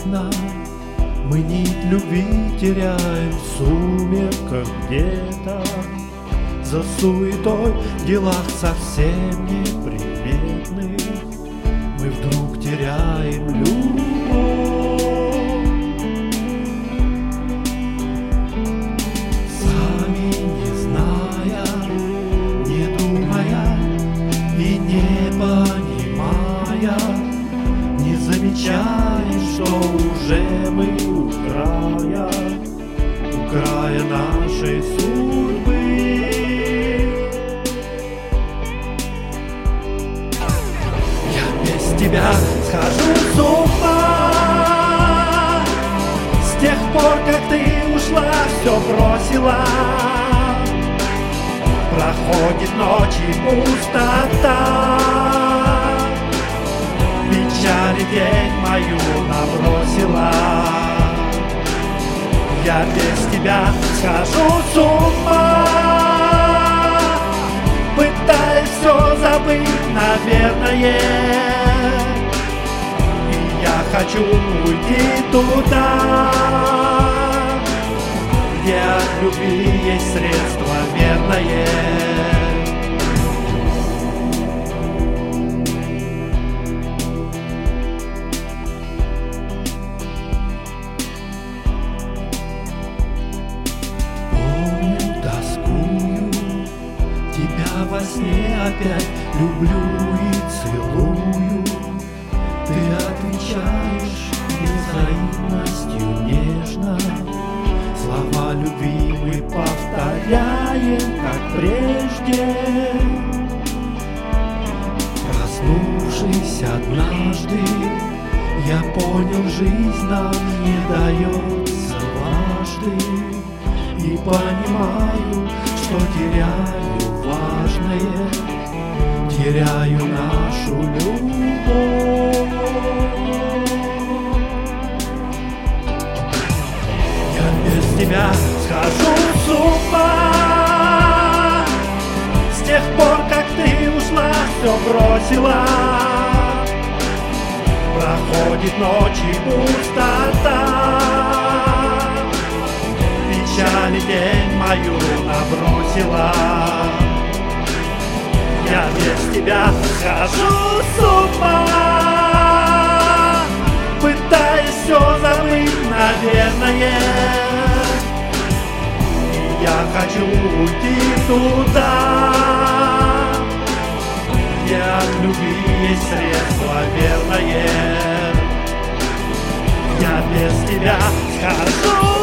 бездна. Мы нить любви теряем в сумерках где-то. За суетой в делах совсем неприметных мы вдруг теряем любовь. Сами не зная, не думая и не понимая, не замечаем, что уже мы у края нашей судьбы. Тебя схожу с ума. С тех пор, как ты ушла, все бросила. Проходит ночь и пустота. Печаль и тень мою набросила. Я без тебя схожу с ума. Пытаюсь все забыть, наверное. Я хочу уйти туда, где от любви есть средство верное. Помню, тоскую, тебя во сне опять люблю и целую. Ты отвечаешь взаимностью нежно. Слова любви мы повторяем, как прежде. Проснувшись однажды, я понял, жизнь нам не дается дважды. И понимаю, что теряю важное, теряю нашу любовь. Тебя схожу с ума. С тех пор, как ты ушла, все бросила. Проходит ночь и пустота. Печаль и тень мою набросила. Я без тебя схожу с ума. Пытаюсь все забыть, наверное. Я хочу уйти туда, где от любви есть средство верное. Я без тебя схожу